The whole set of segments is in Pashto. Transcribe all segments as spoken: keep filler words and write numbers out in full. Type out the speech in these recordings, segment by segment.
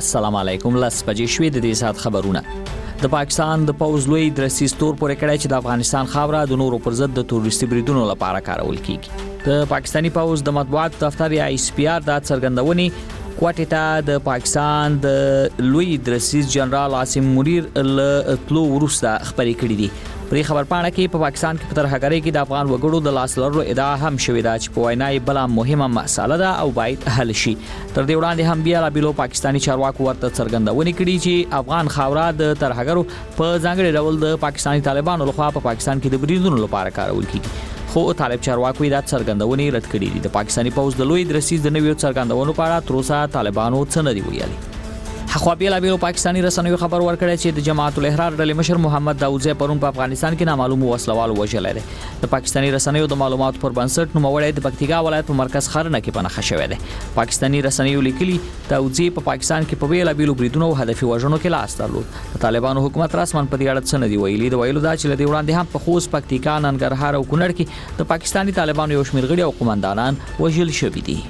السلام علیکم. لاس بجې شوې د دې سات خبرونه. د پاکستان د پوز لوی درسي ستور پورې کړی چې د افغانستان خاوره د نورو پر ضد د تروریستي بریدونو لپاره کارول کیږي. د پاکستاني پوز د مطبوعات دفتر یا ایس پی آر د څرګندونې کوټه ته د پاکستان د لوی درسي جنرال عاصم منیر له تلو ورسته خبرې کړې دي. پرې خبرپاڼه کې په پاکستان کې په ترهګرۍ کې د افغان وګړو د لاس لرلو ادعا هم شوې ده چې په وینا یې بل مهمه مسله ده او باید حل شي. تر دې وړاندې هم بیا رابلو پاکستاني چارواکو ورته څرګندونې کړې چې افغان خاوره د ترهګرو په ځانګړي ډول د پاکستاني طالبانو لخوا په پاکستان کې د بریدونو لپاره کارول کیږي. خو طالب چارواکو دا څرګندونې رد کړې دي. د پاکستاني پوز د لوی درسیز د نویو څرګندونو په اړه تر اوسه طالبانو څه نه دی ویلي. خو بیا لا پاکستاني رسنیو خبر ورکړی چې د جماعت الاحرار ډلې مشر محمد داوودزی پرون په افغانستان کې نامعلوم وسلوال وژلی دی. د پاکستاني رسنیو د معلوماتو پر بنسټ نوموړی د پکتیکا ولایت په مرکز خرنه کې پناه شوی دی. پاکستاني رسنیو لیکلي داوودزی په پاکستان کې په بیل بیلو بریدونو او هدفي وژنو کې لاس درلود. د طالبانو حکومت رسمن په دې اړه څه نه دی ویلي. د ویلو دا چې لدی وړاندې هم په خوست، پکتیکا، ننګرهار او کونړ کې د پاکستاني طالبانو یو شمېر غړي او قومندانان وژل شوي دي.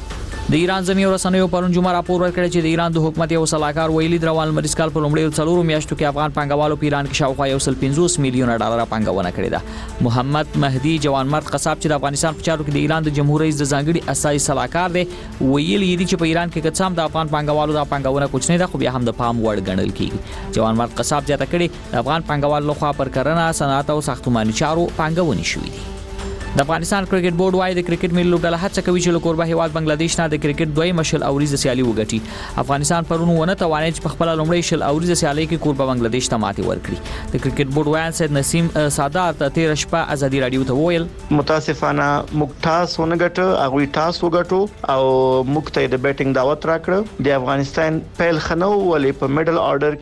د ایران ځینې رسنیو پرون جمعه راپور ورکړی چې د ایران د حکومت یو سلاکار ویلي د روان لمریز کال په لومړیو څلورو میاشتو کې افغان پانګوالو په ایران کې شاوخوا یو سل پنځوس میلیونه ډالر پانګونه کړې ده. محمد مهدي جوانمرد قصاب چې د افغانستان په چارو کې د ایران د جمهور رئیس د ځانګړي اساسي سلاکار دی ویلي دي چې په ایران کې قسم د افغان پانګوالو د پانګونه کوچنی ده خو بیا هم د پام وړ ګڼل کیږي. جوانمرد قصاب زیاته کړي د افغان پانګوالو لخوا پر کرنه، صنعت او ساختماني چارو پانګونې شوې دي. د افغانستان کرکټ بورډ وايي د کرکټ ملي لوبډله هڅه کوي چې له کوربه هیواد بنگلاديش نه د کرکټ دوی مشل اوریزه سیالي وګټي. افغانستان پرون ونه توانید چې په خپل لومړی شل اوریزه سیالي کې کوربه بنگلاديش ته ماتې ورکړي. د کرکټ بورډ وایي سید نسیم سادات تیر شپه ازادي رادیو ته وویل متاسفانه موږ ټاس ونګټو، هغه ټاس وګټو او موږ ته د بیټینګ دعوت راکړه. د افغانستان پیل خنو ولې په میډل آرډر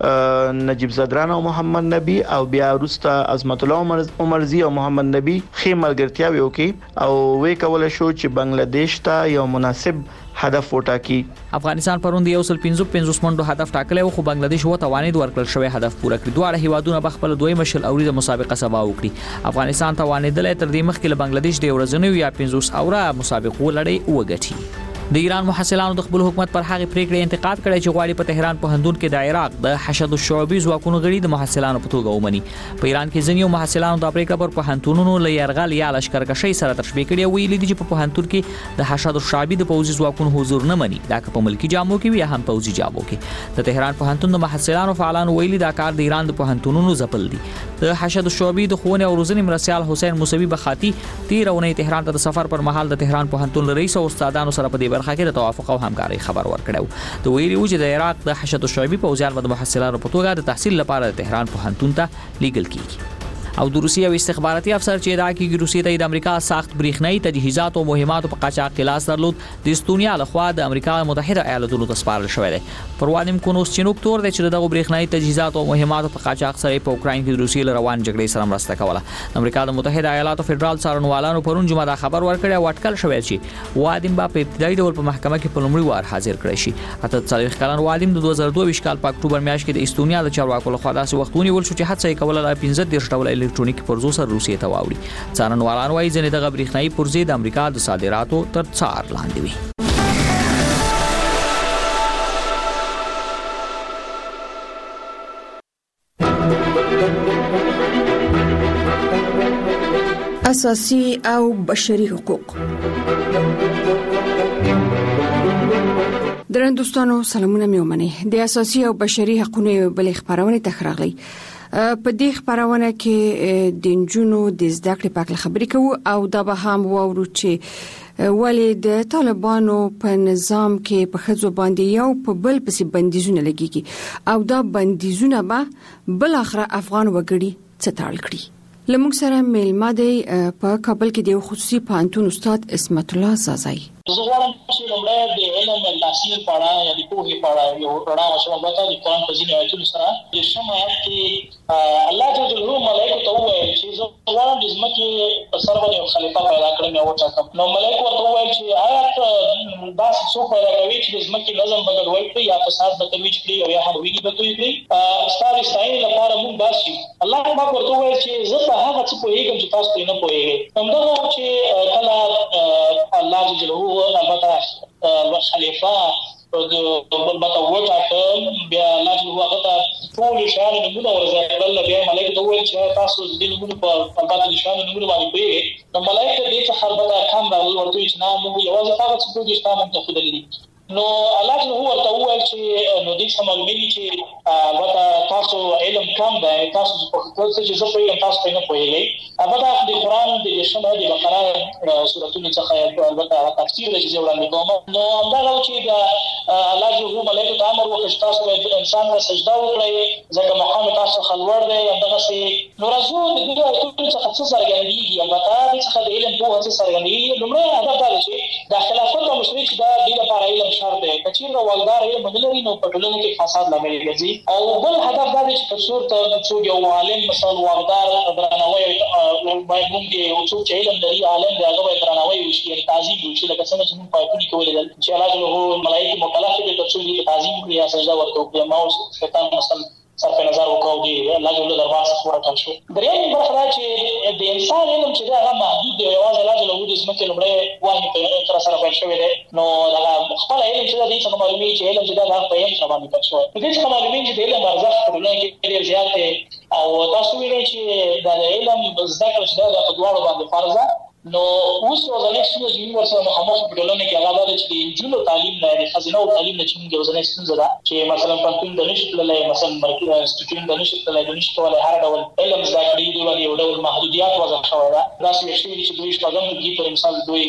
کې نجیب زدران او محمد نبی او بیا وروسته عظمت الله عمرزی او محمد نبی خیمل ګرتیاوي وکي او وې کول شو چې بنگلاديش ته یو مناسب هدف وټاکي. افغانستان پرون د یو سل پنځه پنځوس منډو هدف ټاکلی خو بنگلاديش و توانید ورکړل شوی هدف پوره کړ. دواړه هیوادونه په خپل دوی مشل اوریزه مسابقه سبا وکړي. افغانستان توانیدل تر دې مخکې له بنگلاديش د ورځنیو یا پنځوس اوره مسابقو لړۍ وګټي. د ایران محصلانو د خپل حکومت پر هغه پریکړې انتقاد کړی چې غواړي په تهران پوهنتون کې د عراق د حشد الشعبي ځواکونو غړي د محصلانو په توګه ومني. په ایران کې ځینې محصلانو د پریکړه پر پوهنتونونو له یرغل یا لشکرکشۍ سره تشبیه کړي ویلي دي چې په پوهنتون کې د حشد الشعبي د پوځي ځواکونو حضور نه مني. دا که په ملکی جامو کې وي هم پوځي جامو کې. د تهران پوهنتون د محصلانو فعالانو ویلي دا کار د ایران د پوهنتونونو ځپل دي. د حشد الشعبي د ښوونې او روزنې مرستیال حسین موسوي بخاطي تیر اونۍ تهران ته د سفر پر مهال د تهران پوهنتون رئیس او استادانو سره په دې برخه کې د توافق او همکاري خبر ورکړو. د ویلي و چې د عراق د حشد الشعبي پوځیان د محصلانو په توګه د تحصیل لپاره د تهران پوهنتون ته لیږل کیږي. او د روسیې او استخباراتي افسر چې ادعا کوي روسیې ته د امریکا سخت بریښنايي تجهیزات او مهمات په قاچاق کې لاس درلود د استونیا لخوا د امریکا متحده ایالاتونو ته سپارل شوی دی. پر وادیم کونوسچینوک تور دی چې دغه بریښنايي تجهیزات او مهمات په قاچاق سره په اوکراین کې د روسیې روان جګړې سره مرسته کوله. امریکا د متحده ایالاتو فدرال څارنوالانو پرون جمعه دا خبر ورکړی او اټکل شوی چې وادیم په ابتدایي ډول په محکمه کې په لومړي وار حاضر کړی شي. اته څلوېښت کلن وادیم د دوه زره دوه ویشت کال په اکتوبر میاشت کې د استونیا د چارواکو لخوا داسې وختونه ول شو چې حتی کوله لا پنځه دېرش ډول الکترونیکي پرزو روسیې ته واوړي. څارنوالان وايي ځینې دغه بریښنايي پرزې د امریکا د صادراتو تر څار لاندې وي. اساسي او بشري حقوق. درنوستانو سلامونه مې ومنئ. د اساسي او بشري حقوقو بل خبرونه تخراغلي. په دې خبرونه کې د انجونو د زده کړې په اړه خبرې کوو او دا به هم وورو چې ولې د طالبانو په نظام کې په خځو باندې یو په بل پسې بندیزونه لګيږي او دا بندیزونه به بل اخر افغان وګړي ستړل کړي. لمونږ سره میلمه دی په کابل کې د خصوصي پوهنتون استاد اسمت الله زازای. زه غواړم چې لومړی د علم او تحصیل په اړه یا د پوهې په اړه یو رڼا واچوم. د قرآن په ځینو آیتونو سره د شم آیت کې الله جل جلاله ملائکه ته وویل چې زه غواړم د ځمکې په سر باندې یو خلیفه پیدا کړم او وټاکم. نو ملائکه ورته وویل چې آیا داسې څوک پیدا کوي چې د ځمکې نظم بدلوي کړي یا فساد بدلوي کړي او یا هرویږي بدلوي کړي ستاسو ستاینې لپاره موږ باسي. الله پاک ورته وویل چې زه په هغه څه پوهیږم چې تاسو یې نه پوهیږئ. همدغه چې کله الله جل جلاله البته خلیفہ بل بتا وټاکل بیا الله جل وعلا ټول شان نمونه ورزړل بیا ملائکه ته ویل چې تاسو د دې نمونه په پاتې شان نمونه باندې پیږي نو ملائکه دې ته خربته کم راول ورته چې نه موږ یوازې هغه څه کوو چې تاسو ته خو دلې نو الله جل وعلا ویل چې نو دې سمال ملي چې البته تاسو علم کم دی تاسو په خپل څه چې زه په تاسو په نه پوهیږئ البته د قران د شمه د بقره سورته څخه البته تفسیر د چې وړاندې کوم نو دا چې دا الله جل وعلا ملائکه ته امر وکړ تاسو د انسان ته سجده وکړئ ځکه مقام تاسو خلور دی دغه سي نو رسول د دې ټول څخه څه سرګندېږي البته د څخه د علم په څه سرګندېږي لومړی هدف دا چې د خلافت او مشرک دا د لپاره علم شرط دی کچیر والدار علم مدلري نو په ټولنه کې فساد لامل ګرځي او بل هدف دا دی چې کڅور ته څو یو عالم مثلا والدار درناوی باید موږ یو څو علم لري عالم دی هغه درناوی وشي تعظیم وشي لکه څنګه چې موږ پاتونی کولای چې الله له ملائکه مکلف دي چې څو تعظیم کوي یا سجده ورته ما او شیطان مثلا صرف نظر وکاو دی الله جل دربار څخه ورته شو دریم برخه چې د انسان علم چې دا هغه محدود دی یوازې الله جل وعلا د اسمه لمړی وایي په تر سره پیل شوی دی نو دا خپل علم چې دا دې څه معلومي چې علم چې دا هغه په علم باندې پټ شوی د دې څه معلومي چې د علم ارزښت په ټولنه کې ډېر زیات دی او تاسو ویلي چې دا علم زده کړه چې دا په دواړو باندې فرض ده نو اوس ورځنی څه چې موږ سره مخامخ په ټولنه کې هغه د چې د انجیلو تعلیم نه د خزینه او تعلیم نه چې موږ ورځنی څه ده چې مثلا پښتون د نشي تللای مثلا مرکزي انسټیټیوټ د نشي تللای د نشي کولای هر ډول علم زده کړی دی باندې یو ډول محدودیت وضع شوی ده دا څه شي چې دوی شپږم کې پر مثال دوی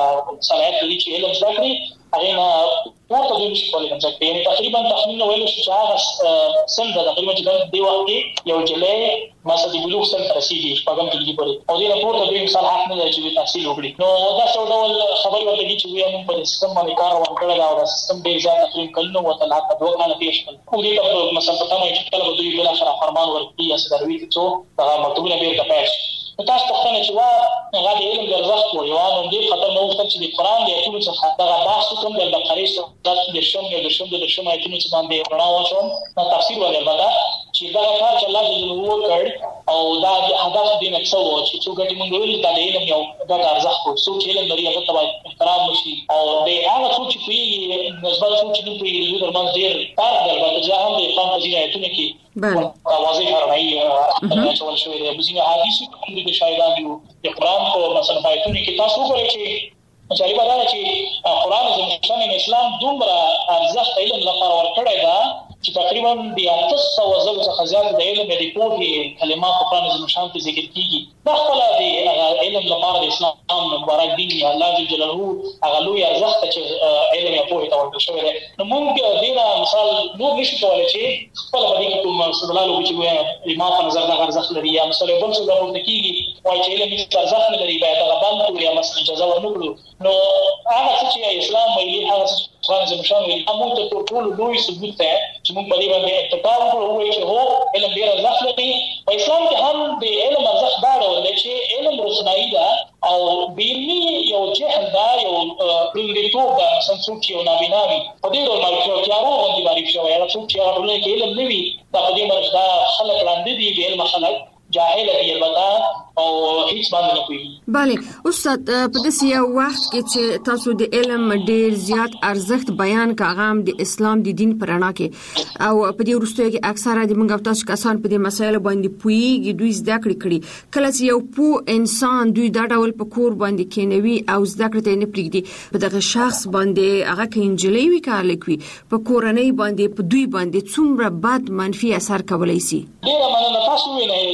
صلاحیت لري چې علم زده کړي هغه نه ورته دوی نشي کولای چې یعنی تقریبا تخمین ویل شي چې هغه سند تقریبا چې د وخت کې یو جلې مثلا د بلوغ سره رسیدي شپږم کې پورې او دې نه پورته دوی مثال حق نه لري چې تحصیل وکړي نو دا څو ډول خبرې ورته چې وي موږ په سیستم باندې کار وکړل دا او سیستم ډیر ځان تقریبا کلنو وته لا په دوه کال پیښ کړ او دې ته مثلا په تمه چې کله دوی بل اخر فرمان ورکړي یا سروي څو دا مکتوبونه به کپاش تاسو څنګه چې وا هغه د علم د ارزښت وو یو نو دې خطر نو وخت چې د قران د ایتونو څخه دا بحث کوم د بقره سورۃ د شم د شم د شم ایتونو څخه باندې رڼا واچوم دا تفسیر ولر ودا چې دا کار چې الله جل وعلا کړ او دا د هدف د مقصد وو چې څو ګټې مونږ ویل دا د علم یو د ارزښت وو څو چې علم لري هغه ته احترام وشي او د هغه څو چې په نسبت څو چې په دې درمان ډیر فرق درلود چې هم د قران په ځای ایتونه کې بله واضح فرمایي چې ول شوی د بزینه حدیث د شایدان یو د قران په مثلا آیتونه کې تاسو وګورئ چې مچاري بدل چې قران زموږ اسلام دومره ارزښت علم لپاره ورکړی دا چې تقریبا د تاسو وزل څخه زیات د علم د ریپورت کلمات په قران زموږ په ذکر کیږي دا خپل د علم لپاره د اسلام مبارک دین الله جل جلاله هغه لوی ارزښت چې علم یې په توګه ورکړل شوی دی نو موږ د مثال نور نشو کولای چې خپل باندې کوم استدلال وکړو چې ما په نظر دا ارزښت لري یا مثلا بل څه ورته کیږي وایي چې علم هیڅ ارزښت نه لري باید هغه باندې یا مثلا اجازه ورنکړو نو هغه چې اسلام ویلي هغه قرآن زموږ ویلي موږ ته ټول لوی ثبوت ده چې موږ په دې باندې اتفاق وکړو چې هو علم ډیر ارزښت لري په اسلام کې هم د علم ارزښت دا ډول دی چې علم روښنايي ده او بیرني یو جهل دا یو پرندتوب دا مثلا څوک چې یو نابینا وي په دې ډول باندې چې هغه باندې معرفي شوی هغه څوک چې هغه ټولنه کې علم نه وي دا په دې باندې دا خلک لاندې دي د علم خلک جاهل دي البته او هیڅ باندې نه کوي. بله استاد په داسې یو وخت کې چې تاسو د علم ډیر زیات ارزښت بیان کاغام د اسلام د دین پرانا کې او په دې وروستیو کې اکثره د موږ تاسو کسان په دې مسایلو باندې پوهیږي دوی زده کړې کړي کله چې یو پوه انسان دوی دا ډول په کور باندې کېنوي او زده کړې ته نه پرېږدي په دغه شخص باندې هغه کې انجلۍ وی کار لیکوي په کورنۍ باندې په دوی باندې څومره بد منفي اثر کولای شي. ډیره مننه تاسو ویلای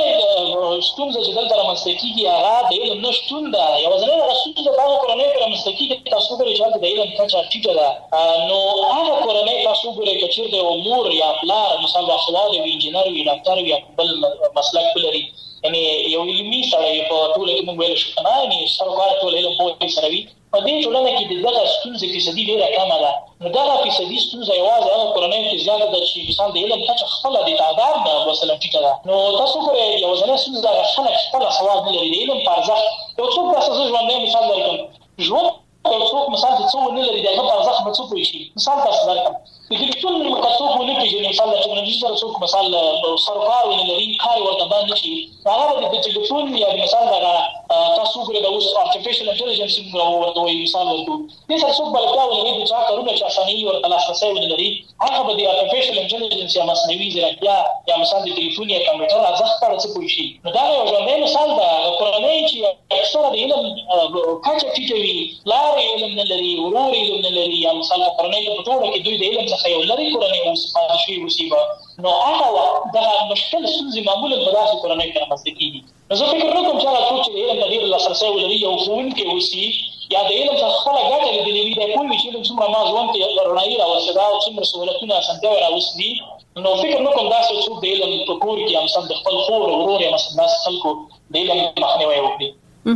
لومړی ستونزه چې دلته رامنځته کیږي هغه د علم نشتون ده یو ځل رسول د هغه کورنۍ پر رامنځته کیږي تاسو ګورئ چې د علم کچه ټیټه ده نو هغه کورنۍ تاسو ګورئ چې د امور یا پلار مثلا خواله وی انجنیر وی ډاکټر وی بل مسلک لري یعنی یو علمي سره په ټول کې موږ ویل شو کنه یعنی سرکار ټول علم په سره وی په دې ټولنه کې دغه ستونزې فیصدي ډیره کمه ده نو دغه فیصدي ستونزه یوازې هغه کورنۍ کې زیاته ده چې مثلا د علم کچه خپل د تعداد ده مثلا ټیټه ده نو تاسو ګورئ یو ځل ستونزه خلک خپل سواد نه لري د علم په ارزښت یو څوک تاسو ژوندۍ مثال درکوم ژوند څوک مثال څه ونه لري دغه په ځخ مڅو کوي شي مثال تاسو درکم د ټلیفون مکڅو کو نه پیژنې مثال د ټکنالوژي سره څوک مثال سرکار ونه لري کار ورته باندې شي هغه د ټلیفون یا مثال دا تاسو ګورئ د اوس ارتفیشل انټيليجنس او مثال ورته د څه څوک بلکې ولري چې کارونه چې اساني او تلاسه ونه لري هغه به د ارتفیشل انټيليجنس یا مصنوعي ځیرکتیا یا مثال د ټلیفون یا کمپیوټر ځخ په څه کوي شي نو دا یو ژوندۍ مثال دا قرآني چې اکثره د علم کچه ټیټوي لار علم نه لري ورور علم نه لري یا مثال قرآني په ټوله کې دوی د علم څخه یو لري قرآني او صفات شي مصیبه نو هغه دا مشکل څه معمولا په داسې قرآني کې راځي کیږي نو زه فکر نه کوم چې هغه څوک چې علم د ډیر لاسرسي ولري او فون کې وسی یا د علم څخه خپل ګټه لیدلې وي د کوم چې علم څومره ما ځوان کې رڼایي راوستدا او څومره سہولتونه اسانتیا راوستي نو فکر نه کوم دا څوک د علم په کور کې هم سم د خپل خور او ورور یا مثلا خلکو د علم مخنیوي وکړي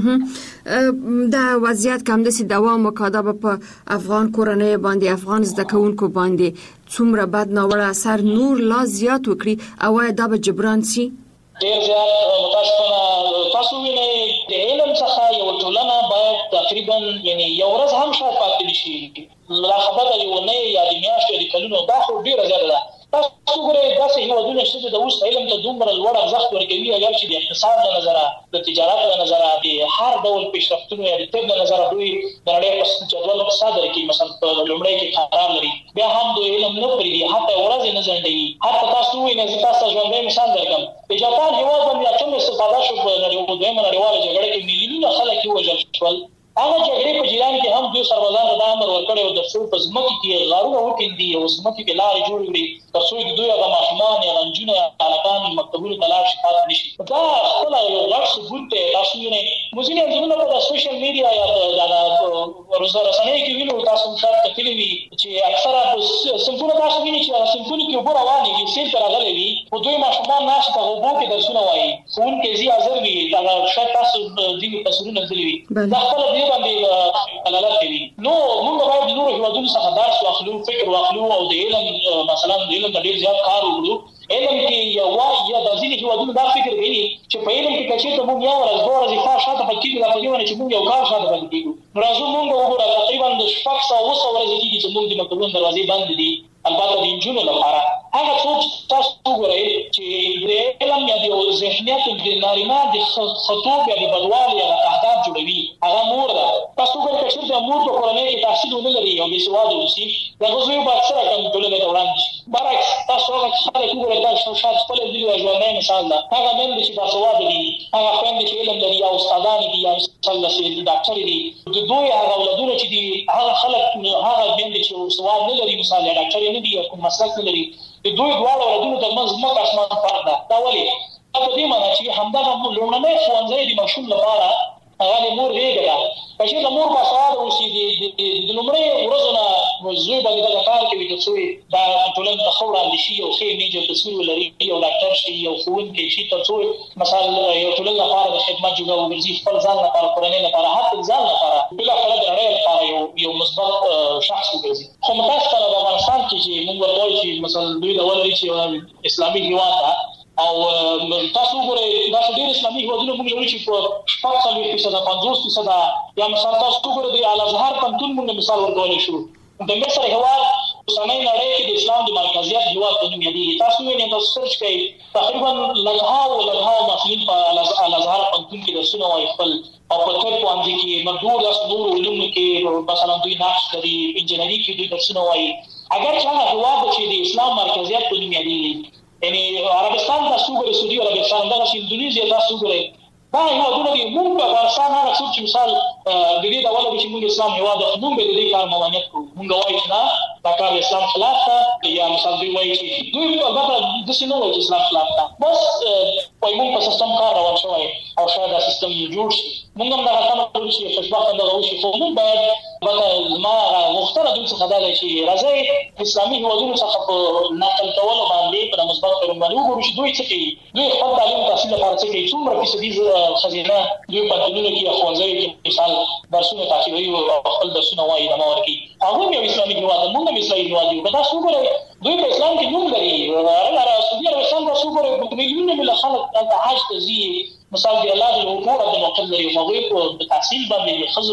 دا وضعیت کوم د سي دوام وکړه په افغان کورنۍ باندې افغان زده کوونکو باندې څومره بد ناوړه اثر نور لا زیات وکړي او دا به جبران سي ډیر زیات متاسفانه تاسو وینئ د علم څخه یو ټولنه باید تقریبا یعنی یو ورځ هم شاید پاتې نشي لا خبره یو نه یا د میاشتې د کلونو دا خو ډیره زیاته ده تاسو ګورئ داسې هیوادونه چې د اوس علم ته دومره لوړ ارزښت ورکوي اگر چې د اقتصاد له نظره د تجارت له نظره د هر ډول پیشرفتونو یا د طب له نظره دوی د نړۍ په جدول صادر کې مثلا په لومړی کې قرار لري بیا هم د علم نه پریږدي حتی ورځ نه ځنډي حتی تاسو وینئ چې تاسو ژوندۍ مثال درکم د جاپان هیواد باندې اتم استفاده شو په نړیواله نړیواله جګړه کې میلیونونه خلک وژل شول هغه جګړې په جریان کې هم دوی سربازانو د امر ورکړی او د څو په ځمکه کې غارونه وکړي او ځمکه کې لارې جوړې کړي تر څو د دوی هغه ماشومان یا نجونې هلکان مکتبونو ته لاړ شي پاتې نشي دا خپله یو غټ ثبوت دی تاسو وینئ موږ ځینې انځورونه په سوشل میډیا یا د رسنیو کې وینو تاسو هم شاید کتلي وي چې اکثره صنفونه تاسو وینئ چې هغه صنفونه کې اوبه روانې وي سیل ته راغلی وي خو دوی ماشومان ناست په اوبو کې درسونه وایي ښوونکی ځي حاضر وي هغه شاید تاسو ځینې تصویرونه لیدلي وي دا خپله دې باندې دلالت کوي نو موږ باید د نورو هیوادونو څخه درس واخلو فکر واخلو او د علم مثلا د علم د ډیر زیات کار وکړو علم کې یو یا د ځینې هیوادونو دا فکر کوي چې په علم کې کچې ته موږ یو ورځ دوه ورځې خوا شاته پاتې کېږو دا په دې باندې چې موږ یو کال شاته پاتې کېږو نو راځو موږ وګورو تقریبا د شپږ سوه اووه سوه ورځې کېږي چې موږ د مکتبونو دروازې بندې دي البته د نجونو لپاره هغه څوک تاسو وګورئ چې د علم یا د ذهنیت د نارینه د خطوب یا د بدوالي یا د اهداف جوړوي هغه مور ده تاسو وګورئ چې د مور په کورنۍ کې تحصیل ونه لري او بې سواده اوسي دغه زوی به اکثره کم ټولنې ته وړاندې شي برعکس تاسو هغه خلک وګورئ دا شاید خپل دي او ژوندی مثال ده هغه میندې چې باسواده دي هغه خویندې چې علم لري یا استادان دي یا مثلا چې ډاکټر دي د دوی هغه اولادونه چې دي هغه خلک هغه میندې چې سواد نه لري مثال ډاکټر نه دي کوم مسلک نه لري د دوی دواړو ولادونو ترمنځ مخ اسمان فرق ده دا ولې په دې معنی چې همدغه لومړنی ښوونځی د ماشوم لپاره هغه مور ریګه ده چې د مور باسواده اوسي د لومړۍ ورځو نه زوی باندې دا کار کوي چې څوی دا ټولنې ته ښه وړاندې شي او ښې نیجه تصویر ولري یو ډاکټر شي یو ښوونکی شي تر څو مثلا یو ټولنې لپاره د خدمت جوړه وګرځي خپل ځان لپاره کورنۍ لپاره حتی ځان لپاره بالاخره د نړۍ لپاره یو یو مثبت شخص وګرځي خو متاسفانه په افغانستان کې چې موږ وایو چې مثلا دوی د ولري چې اسلامي هیواد ده او تاسو وګورئ دا ډېر اسلامي هیوادونه موږ لرو چې په شپږ څلوېښت فیصده پنځوس فیصده یا مثلا تاسو وګورئ د الازهر پوهنتون موږ مثال ورکولی شو د مصر هیواد اوسنۍ نړۍ کې د اسلام د مرکزیت هیواد په نوم یادېږي تاسو وینئ تاسو سرچ کړئ تقریبا لږهاو لږهاو محصلین په الازهر پوهنتون کې درسونه وایي خپل او په طب پوهنځي کې مردور داسې نورو علومو کې مثلا دوی نقش لري انجنیري کې دوی درسونه وایي اگر چې هغه هیواد چې د اسلام مرکزیت په نوم یادېږي یعنی عربستان تاسو وګورئ سعودي عربستان دغه اندونیزیا تاسو وګورئ دا هیوادونه دي موږ په افغانستان هغه څوک چې مثال د دې ډول چې موږ اسلام هیواد موږ به د دې کار ممانعت کوو موږ وایو چې نه دا کار اسلام خلاف ده یا مثال دوی وایي چې دوی البته داسې نه وایي چې اسلام خلاف ده بس وایي موږ په سیستم کار روان شوی او شاید دا سیستم جوړ شي موږ هم دغه تمه کوو چې خوشبخته دغه وشي خو موږ باید البته زما غوښتنه دوی څخه دا ده چې راځئ اسلامي هیوادونو څخه په نقل کولو باندې په مثبت کارونو باندې وګورو چې دوی څه کوي دوی خپل تعلیم تحصیل لپاره څه کوي څومره فیصدي خزینه دوی په ټولنه کې ښوونځیو کې مثال درسونه تعقیبوي او خپل درسونه وایي دمه ورکوي هغوی یو اسلامي هیواد موږ هم اسلامي هیواد یو که تاسو وګورئ دوی په اسلام کې نوم لري سعودي عربستان تاسو وګورئ میلیونونه میله خلک هلته حج ته ځي مثال د الله د حقوقو د موقع لري هغوی په تحصیل باندې د ښځو په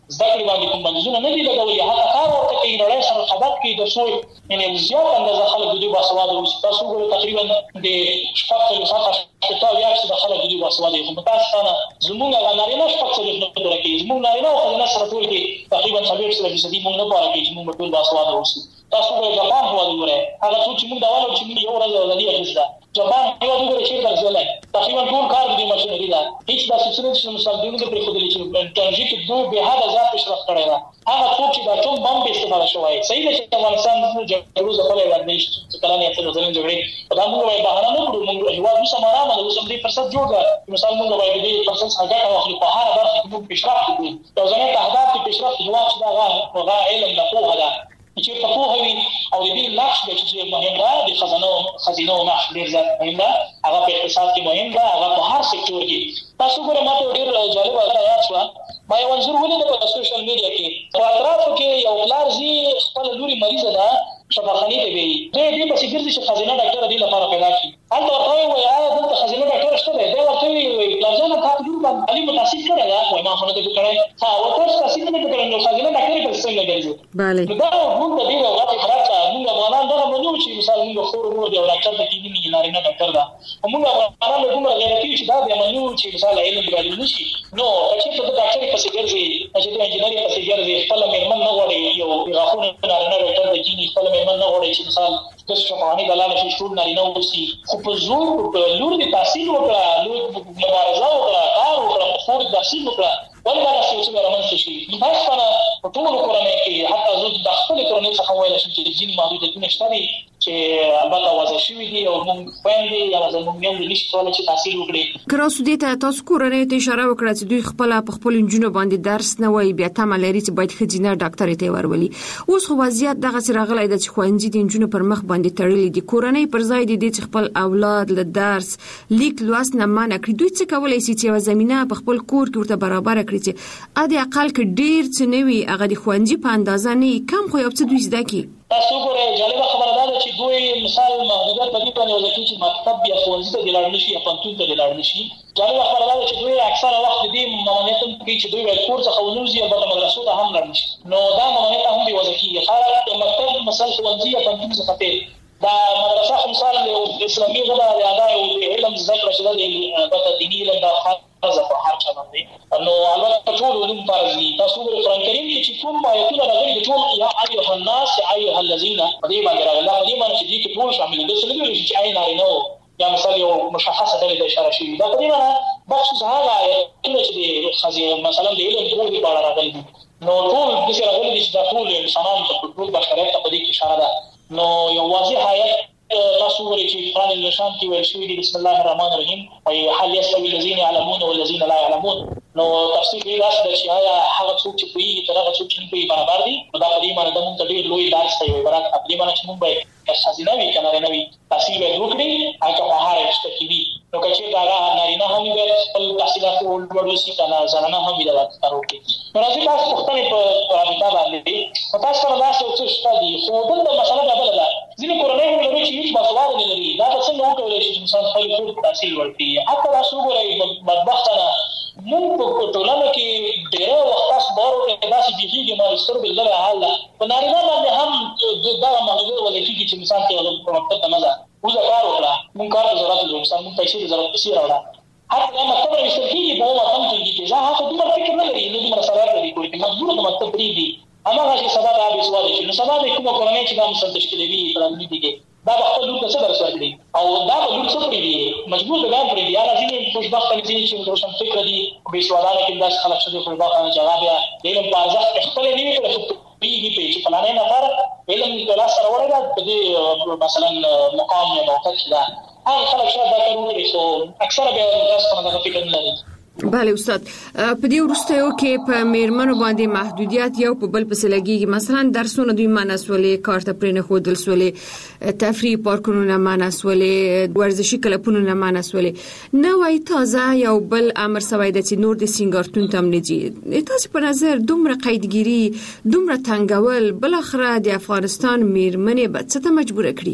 زده کړې باندې کوم بندیزونه نه دي لګولي، هغه کار ورته کوي نړۍ سره رقابت کوي د څو یعنې زیات اندازه خلک د دوی باسواده اوسي. تاسو وګورئ تقریبا د شپږ څلوېښت څخه شپېته اویا فیصده خلک د دوی باسواده دي، خو متاسفانه زموږ هغه نارینه شپږ څلوېښت نه پوره کوي، زموږ نارینه او ښځینه سره ټول کې تقریبا څلوېښت فیصدي موږ نه پوره کوي چې موږ ټول باسواده اوسو. تاسو وګورئ جاپان هېواد وګورئ، هغه څوک چې موږ دا وایو چې موږ یو ورځ ازادي اخیسته، جاپان هېواد وګورئ چېرته رسېدلی، تقریبا ټول کار د دوی ماشینري ده، هېڅ داسې څه نه دي چې مثال دوی نه دي پرېښودلي چې ټکنالوژي کې دوی بېحده زیات پیشرفت کړی ده. هغه څوک چې د اټوم بم په استفاده شوی، صحیح ده چې افغانستان جګړو ځپلی ده، دېرش کلنې اتلس کلنې جګړې، خو دا موږ باید بهانه نه کړو، موږ هېواد اوس هم ارامه ده، اوس هم دې فرصت جوړ ده، مثال موږ باید د دې فرصت څخه ګټه واخلو، په هره برخه کې موږ پیشرفت وکړو. یوازینی اهداف د پیشرفت هېواد چې ده هغه علم ده، پوهه ده، چې په پوهه وي او د دې نقش دی چې مهم ده، د خزانو خزینو نقش ډېر زیات مهم ده، هغه په اقتصاد کې مهم ده، هغه په هر سکتور کې. تاسو ګورئ ما ته ډېر جالبه یاد شوه، ما یو انځور ولیده په سوشل میډیا کې، په اطرافو کې یو پلار زی خپله لورې مریضه ده شفاخانې ته بیایي، دوی دې پسې ګرځي چې ښځینه ډاکټره دې لپاره پیدا کړي. هلته ورته وایي آیا دلته ښځینه ډاکټره شته دی؟ دی ورته وایي پلارجانه تا په لور باندې تعلیم مو تحصیل کړی ده؟ وایي ما خو نه دی کړی. ها ورته وایي تحصیل نه دی کړی نو ښځینه ډاکټرې پسې څنګه ګرځو؟ نو دا موږ ته ډېره غټه خراب ده. موږ افغانان دغه منو چې مثال موږ خور ورور دی او ډاکټر ته کېږي مې نارینه ډاکټر ده، خو موږ افغانان له دومره غیرتي یو چې دا بیا منو چې مثال علم بیا نه شي. نو که چېرته د ډاکټرې پسې ګرځي، چې د انجینرۍ پسې ګرځي، خپله مېرمن نه غواړي یو غاښونه نارینه ډاکټر ته کېږي، خپله مېرمن نه غواړي چې مثال د شفاخانې دلاله شي ټول نارینه اوسي، خو په زور لور دې تحصیل وکړه، لور مبارزه وکړه، کار وکړه، خور دې تحصیل وکړه، ولې دا داسې یو څه رامنځته شي؟ متاسفانه په ټولو کورنیو کې، حتی زه د خپلې کورنۍ څخه ویلی شم چې ځینې محدودیتونه شته دي چې البته وضع شوي دي او موږ خویندې یا زموږ میندې نشي کولی چې تحصیل وکړي. که راسو دې ته تاسو کورنیو ته اشاره وکړه چې دوی خپله په خپلو نجونو باندې درس نه وایي، بیا تمه لري چې باید ښځینه ډاکټرې ته یې ورولي. اوس خو وضعیت دغسې راغلی ده چې ښوونځي د نجونو پر مخ باندې تړلي دي، کورنۍ پر ځای د دې چې خپل اولاد له درس لیک لوست نه منع کړي، دوی څه کولی شي چې یوه زمینه په خپل کور کې ورته برابره کړي چې ادې اقل که ډېر څه نه وي هغه د ښوونځي په اندازه نه وي، کم خو یو څه دوی زده کړي. تاسو وګورئ جالبه خبره دا ده چې دوی مثال محدودیت په دې باندې وضع کوي چې مکتب یا ښوونځي ته دې لاړ نه شي یا پوهنتون ته دې لاړ نه شي. جالبه خبره دا ده چې دوی اکثره وخت د دې ممانعت هم کوي چې دوی باید کور څخه ونوځي او البته مدرسو ته هم لاړ نه شي، نو دا ممانعت هم بې وضع کېږي. خلک مکتب مثال ښوونځي یا پوهنتون څخه تېر دا مدرسه خو مثال د اسلامي ژبه د ادا او د علم زده کړه چې ده د البته دیني علم دا فرض په هر چا باندې، نو البته ټول علوم فرض دي. تاسو وګورئ قرآن کریم کې چې کوم آیتونه راغلي دي ټول یا ایها الناس یا ایها الذین په دې باندې راغلي، په دې باندې چې دې کې ټول شامل دي، څه نه ویل چې ای نارینه یا مثال یو مشخصه ډلې ته اشاره شوي، دا په دې معنی بخصوص هغه آیتونه چې د ښځې مثلا د علم پوهې په اړه راغلي دي، نو ټول داسې راغلي دي چې دا ټول انسانانو ته ټول بشریت ته په دې کې اشاره ده. نو یو واضح آیت تاسو وګورئ چې قرآن الشام کې ویل شوي دي بسم الله الرحمن الرحیم وایي هل یستوي الذین یعلمون والذین لا یعلمون. نو تفسیر یې داسې ده چې آیا هغه څوک چې پوهېږي تر هغه څوک چې نه پوهېږي برابر دي؟ نو دا په دې معنی ده موږ ته ډېر لوی درس دی، عبارت په دې معنی چې موږ باید ښځینه وي که نارینه وي تحصیل باید وکړي، هلته په هره رشته کې وي. نو که چېرته هغه نارینه هم وي باید خپل تحصیلات لوړ وسي، که نه زنانه هم وي دا کار وکړي. نو راځئ داسې پوښتنې په رابطه باندې دي، نو تاسو سره داسې یو څه شته دي، خو دلته مسله بیا بله ده، ځینې کورنۍ هم لري چې هېڅ باسواده نه لري، دا به څنګه وکولی شي چې انسان خپل کور ته تحصیل ورکړي؟ حتی تاسو وګورئ بدبختانه موږ په ټولنه کې ډېری وخت تاسو باور وکړئ داسې بېخېږي ما د سترګو لیدلی حال ده، په نارینه باندې هم دغه محدودیت وضع کېږي چې انسان ته مکتب ته مه ځه، وځه کار وکړه، موږ کار ته ضرورت لرو، انسان موږ پیسې ته ضرورت پیسې راوړه، حتی دا مکتب راویستل کېږي په اووم اتم ټولګي کې، دا هغه دومره فکر نه لري، نه دومره صلاحیت لري کور کې، مجبوره د مکتب پرېږدي، هماغسې سبا دا بېسواده شي. نو سبا د کومه کورنۍ چې دا مثال تشکیلوي په راتلونکي کې دا به خپل لور ته څه درس ورکړي او دا به لور څه پرېږدي؟ مجبور به ګام پرېږدي. هغه ځینې خوشبخته ځینې چې روشنفکره دي بېسوادانه کې داسې خلک شته خوشبختانه چې هغه بیا د علم په ارزښت خپله نه وي کړی، خو پوهېږي پرې چې فلانی نفر علم د لاسته راوړی ده په دې مثلا مقام یا موقع کې ده، هغه خلک شاید دا کار وکړي، خو اکثره بیا متاسفانه دغه فکر نه لري. بله استاد، په دې وروستیو کې په میرمنو باندې محدودیت یو په بل پسې لګېږي، مثلا درسونه دوی منع سولې، کار ته پرې نه ښودل سولې، تفریح پارکونو نه منع سولې، ورزشي کلبونو نه منع سولې، نوی تازه یو بل امر سوی ده چې نور د سینګارتون ته هم نه ځي. تاسې په نظر دومره قیدګیري، دومره تنګول بالاخره د افغانستان میرمنې به څه ته مجبوره کړي؟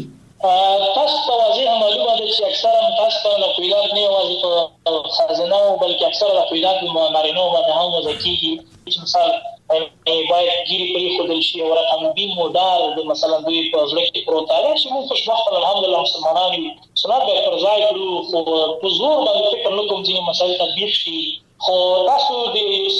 تاسو ته واضح معلومه ده چې اکثرا تاسو ته لقویدات نه یوازې په خزانه او بلکې اکثره لقویدات نارینه باندې هم وضع کیږي. مثال باید ګیری پرې خودل شي او رقم بي مودار د مثلا دوی په ځل کې پروت دی چې موږ خوشبخت الحمدلله مسلمانان یو سنت به پر ځای کړو خو په زور باندې فکر نه کوم چې مسایل تطبیق شي. خو تاسو د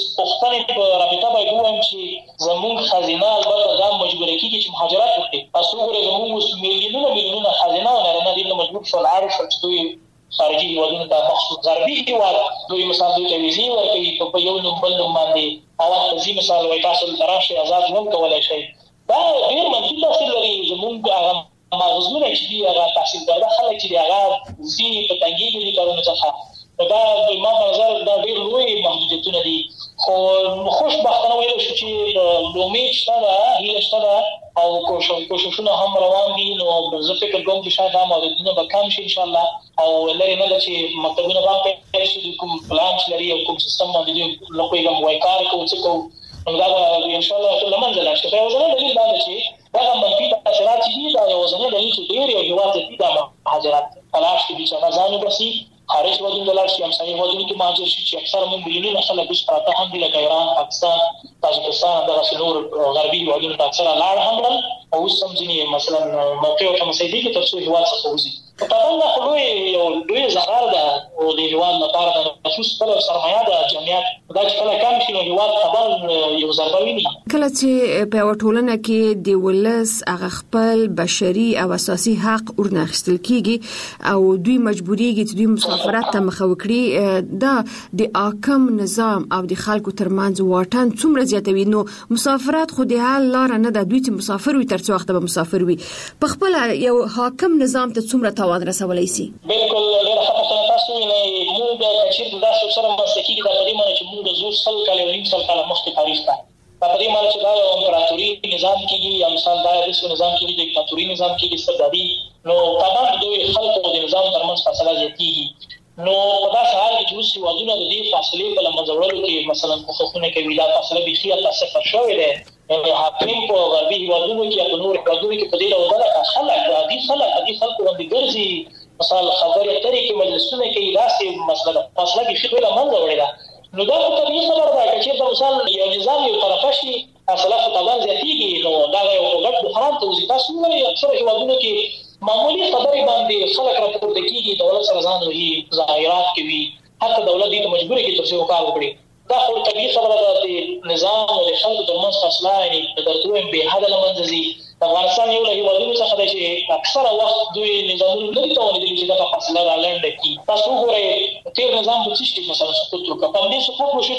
پښتنې په رابطه باید وایم چې زموږ خزینه البته دا مجبور کیږي چې مهاجرت وکړي. تاسو ګورئ زموږ میلیونونه میلیونونه خزینه او نارینه دي مجبور شول اړ شول چې دوی خارجي هیوادونو ته مخصوص غربي هیواد دوی مثلا دوی ته ویزې ورکوي په یو نوم بل نوم باندې او تاسو مثال وایي تاسو تراشي آزاد ژوند کولای شئ. دا ډیر منفي تاثیر لري. زموږ هغه مغزونه چې دي هغه تحصیلکرده خلک چې هغه زی په تنګي دي کارونه څخه دا د ما په نظر دا ډیر لوی محدودیتونه دي. خو خوشبختانه ویل شو چې امید شته هیله شته او کوششونه هم روان دي. نو زه فکر کوم چې شاید هم عددونه به کم شي ان شاء الله او لري نه چې مکتبونه باندې چې کوم پلان لري او کوم سیستم باندې لکه کوم وای کار کوي څه کوي نو دا ان شاء الله ټول منځ لا شي. خو زه دلیل دا چې دا منفي تاثیرات دي دا یو ځنه دلیل چې ډیر یو هیواد دي دا مهاجرت تلاش دي چې غزانو بسي خارج ودون دلار شي همسایه ودون کې مهاجر شي چې اکثر مون میلیونونه خلک بش پراته هم دي لکه ایران پاکستان تاجکستان دغه نور غربي ودون ته اکثر لاړ هم او سم ځینې مثلا موقع او مسایدي کې تاسو هیواد څخه وځي. په طبعا خو یو دوی زغار ده او د هیواد لپاره د نفوس په سرمایه ده جمعیت دا چې کله کم شي نو هیواد طبعا یو ضربوي نه کله چې په وټولنه کې د ولس هغه خپل بشري او اساسي حق ورنغستل کیږي او دوی مجبوريږي چې دوی مسافرت ته مخه وکړي. دا د حاکم نظام او د خلکو ترمنځ واټن څومره زیاتوي. نو مسافرت خو د حل لار نه ده. دوی چې مسافر وي تر څو وخت به مسافر وي. په خپل یو حاکم نظام ته څومره توان رسولای شي. بالکل ډېر ښه تاسو نه موږ چې دا سره مسلکي دا په دې معنی چې موږ زو سل کال ورین سل کال مخکې تاریخ ته په دې معنی چې دا یو امپراتوري نظام کېږي یا مثال دا د نظام کېږي د دیکتاتوري نظام کېږي استبدادي نو طبعا دوی خلکو د نظام ترمنځ فاصله زیاتېږي. نو په داسې حال کې چې اوس هیوادونه د دې فاصلې په لمنځه وړلو کې مثلا کوښښونه کوي دا فاصله بیخي حتی صفر شوې ده. حاکم په غربي هیوادونو کې په نور هیوادونو کې په دې ډول بله خلک د عادي خلک عادي خلکو باندې ګرځي مثلا خبرې اترې کې مجلسونه کوي داسې مسله فاصله بیخي په لمنځه وړې ده. نو دا په طبیعي خبره ده چې د مثال یو نظام یو طرفه شي فاصله په طبعا زیاتېږي نو دا یو غټ بحران ته وځي. تاسو وایي اکثره هیوادونو کې معمولی خبرې باندې خلک راپورته کیږي دولت سره ځان وهي ظاهرات کوي حتی دولت دې ته مجبور کړي تر څو کار وکړي. دا خو طبيعي خبره ده چې نظام او د خلکو ترمنځ فاصله یې د درتوب به حد لمنځه ځي. افغانستان یو له هیوادونو څخه دی چې اکثره وخت دوی نظامونه نه دي توانېدلي چې دغه فاصله رالنډه کړي. تاسو وګورئ تیر نظام په څه شي مثلا سقوط وکړ. په دې سقوط وشو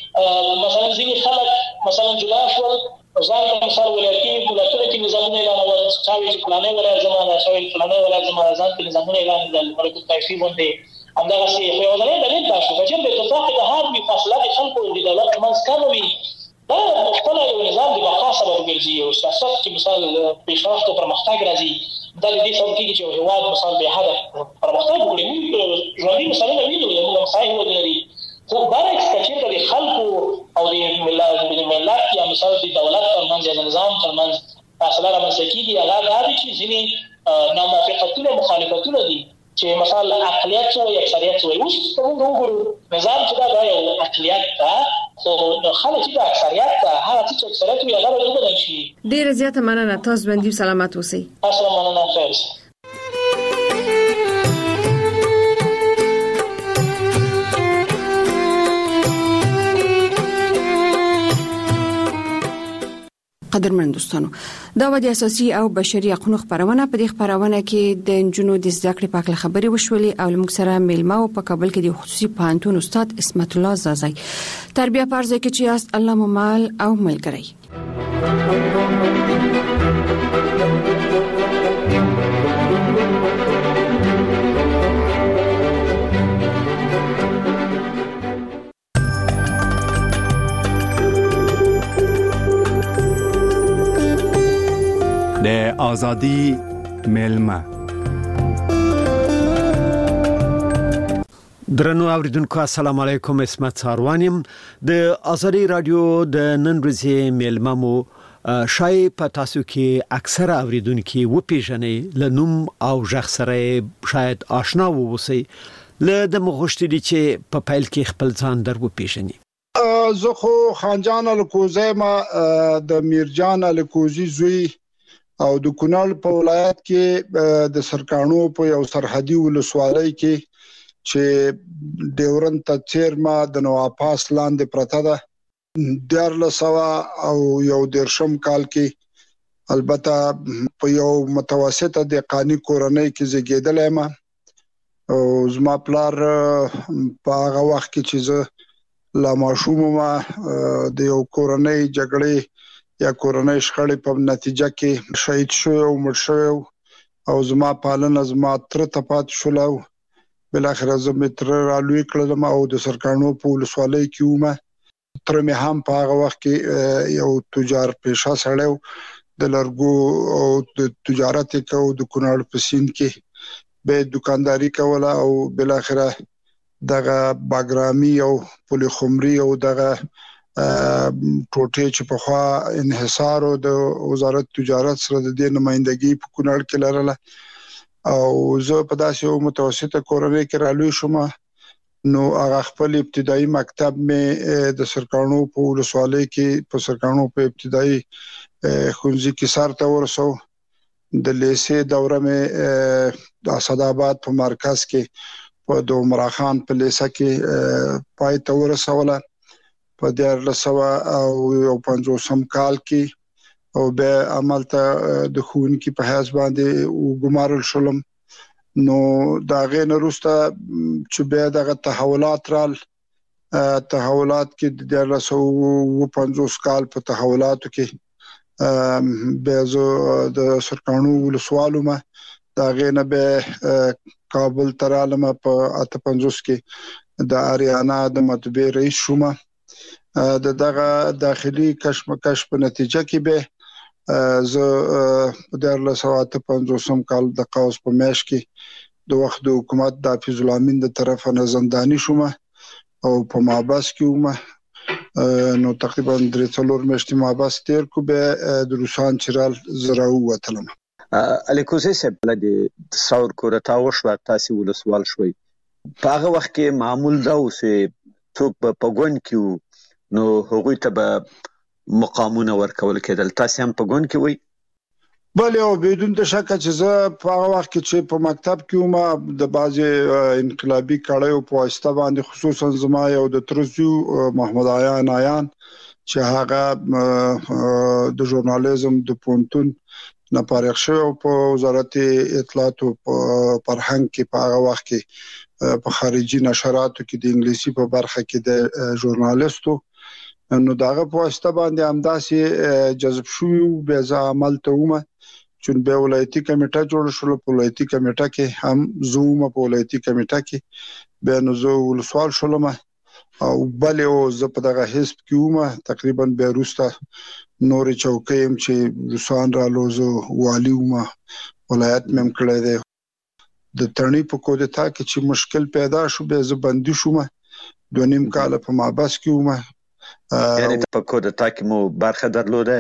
چې مثلا ځینې خلک مثلا جلا شول ځان ته مثال ولایتي ولایتونو کې نظامونه اعلانول چاوي چې فلانه ولایت زمانه شوی فلانه ولایت زمانه ځان کې نظامونه اعلان کړل ملکوت طایفي باندې همدغه سي خو یو ځای دلیل تاسو چې د اتفاق د هر وی فاصله د خلکو د دولت ترمنځ کموي دا خپل یو نظام د بقا سبب ګرځي او سیاست کې مثال پیشرفت او پرمختګ راځي. دا د دې سبب کېږي چې هیواد مثال به هدف پرمختګ وکړي. موږ ژوندي مثالونه وینو موږ مسایل ولري خو برعکس کچې د خلکو او د ملت ملت یا مثال د دولت ترمنځ یا نظام ترمنځ فاصله رامنځته کېږي. هغه دا دي چې ځینې ناموافقتونه مخالفتونه دي چې مثال اقلیت او اکثریت وي. اوس موږ وګورو نظام چې دا یو اقلیت ده خو خلک چې د اکثریت ته هغه چې اکثریت وي هغه به وګڼل شي. ډیره زیاته مننه. تاسو باندې سلامات اوسئ. السلام علیکم. خیر. قدرمن دوستانو دا و د اساسي او بشري حقوقو خبرونه. په دې خبرونه کې د انجونو د زده کړې په اړه خبرې وشولې او موږ سره میلمه او په کابل کې د خصوصي پوهنتون استاد اسمت الله زازای تربیه پرځه کې چې است الله ممال او ملګری. د ازادي میلمه. درنو اوریدونکو السلام علیکم. اسمت ساروانیم د ازادي رادیو د نن ورځې میلمه مو شای په تاسو کې اکثر اوریدونکو و پیژنې لنوم او ژغ سره شاید آشنا ووسی له د مغشتي چې په پیل کې خپل ځان در و پیژنې. زه خو خانجان الکوزی ما د میرجان الکوزی زوی او د کونړ په ولایت کې د سرکانو په یو سرحدي ولسوالۍ کې چې ډیورن ته چیرما د نواپاس لاندې پرته ده دیارلس سوه او یو دیرشم کال کې البته په یو متوسطه دهقاني کورنۍ کې زیږیدلی یم او زما پلار په هغه وخت کې چې زه لا ماشوم ما د یو کورنۍ جګړې یا کورنۍ شخړې په نتیجه کې شهید شو او مړ شو او زما پالنه زما تر ته پاتې شوله. بلاخره زه مې تر رالوی کړلم او د سرکانو په ولسوالۍ کې ومه. تر مې هم په هغه وخت کې یو تجار پیشه سړی و د لرګو او د تجارت یې کوو د کونړ په سیند کې به دکانداري کوله او بلاخره دغه باګرامي او پولي خمري او دغه ټوټې چې په خوا انحصار او د وزارت تجارت سره د دې نمائندګي په کونړ کې لرله او زه په داسې یو متوسطه کورنۍ کې رالوی شوم. نو هغه خپل ابتدایي مکتب مې د سرکانو په ولسوالۍ کې په سرکانو په ابتدایي ښوونځي کې سر ته ورسو. د لیسې دوره مې د اسداباد په مرکز کې په د عمرا خان په لیسه کې پای ته ورسوله په دیارلس سوه او یو پنځوسم کال کې او بیا عملته د ښوونکي په حیث باندې وګمارل شولم. نو دا غیر وروسته چې بیا دغه تحولات رال تحولات کې د دیارلس سوه اوه پنځوس کال په تحولاتو کې بیا زه د سرکانو ولسوالو ما دا غیر نه بیا کابل ته رالم په اته پنځوس کې د اریانا د مطبعې رئیس شوم. د دغه داخلي کشمکش په نتیجه کې به زه په دیارلس سوه اته پنځوسم کال د قوس په میاشت کې د وخت د حکومت د حفیظ الامین د طرفه نه زنداني شوم او په محبس کې وم. نو تقریبا درې څلور میاشتې محبس تیر کو به د روسان چرال زراو وتلم. الکوزی صاحب د ثور کورتا وشو تاسو ولسوال شوي په هغه وخت کې معمول دا اوسه څوک په ګون کې نو هغوی ته به مقامونه ورکول کېدل. تاسو هم په ګون کې وای؟ بله او بدون د شک چې زه په هغه وخت کې چې په مکتب کې وم د بعضې انقلابي کړیو په واسطه باندې خصوصا زما یو د ترزیو محمد عیان عیان چې هغه د ژورنالیزم د پونتون نه فارغ شوی او په وزارت اطلاعات او فرهنګ کې په هغه وخت کې په خارجي نشراتو کې د انګلیسي په برخه کې د ژورنالیستو. نو داغه په واسطه باندې همداسې جذب شوی به ځا عمل ته ومه چې به ولایتي کمیټه جوړ شول. په ولایتي کمیټه کې هم زوم په ولایتي کمیټه کې به نو زه ولسوال شولم او بل او زه په دغه حزب کې ومه. تقریبا به روسته نور چوکۍ هم چې روسان را لوزو والی ومه ولایت مم کړی دی. د ترنی په کودتا کې چې مشکل پیدا شو به زه بندي شوم دوه نیم کال په محبس کې ومه. یعنی په کودتا کې مو برخه درلوده؟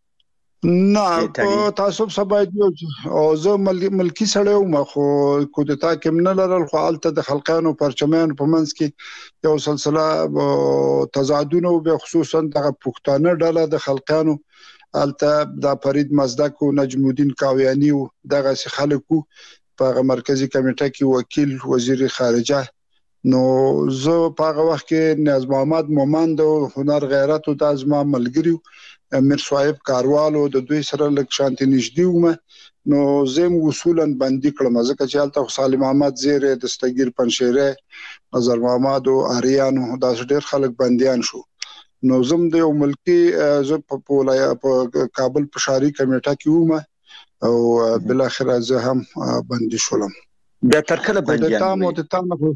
نه په تعصب سبا او زه ملکی سړی وم خو کودتا کې نه لرل خو الته د خلقانو پرچمانو په منځ کې یو سلسله تضادونه به خصوصا د پښتانه ډله د خلقانو الته د فرید مزدک او نجم الدین کاویانی دغه خلکو په مرکزی کمیټه کې وکیل وزیر خارجه. نو زه په هغه وخت کې نیاز محمد مومند او هنر غیرت او د ازما ملګریو امیر صاحب کاروالو د دوی سره لک شانتي نږدې ومه. نو زم اصولا باندې کړم ځکه چې الته سالم احمد زیره دستگیر پنشيره نظر محمد او اریانو دا ډېر خلک بنديان شو. نو زم د یو ملکی زه په پولایا په کابل په شاري کمیټه کې ومه او بل اخر زه هم باندې شولم. بیا تر کله بنديان وي؟ تاسو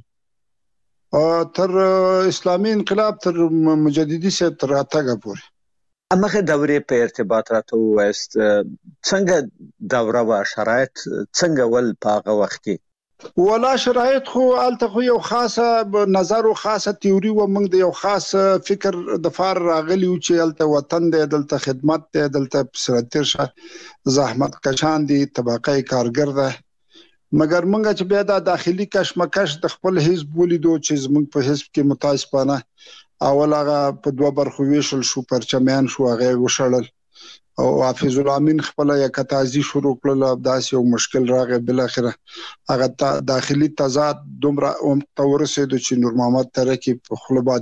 تر اسلامي انقلاب تر مجددي سره تر راتګه پورې. امغه دورې په ارتباط راته وایست څنګه دوره وا شرایط څنګه ول په هغه وخت کې ولا شرایط خو الته خو یو خاصه نظر او خاصه تیوري و موږ د یو خاص فکر د فار راغلی او چې الته وطن دی دلته خدمت دی دلته سرتیر شه زحمت کشان دي طبقه کارګر ده مګر موږ چې بیا د داخلي کشمکش د خپل حزب ولیدو چې موږ په حزب کې متاسفانه اول هغه په دوه برخو ویشل شو پرچمیان شو هغه وشړل او حافظ الامین خپل یک تازي شروع کړل داسې یو مشکل راغی بل اخره هغه داخلي تضاد دومره تورسېد چې نور محمد ترکی په خپل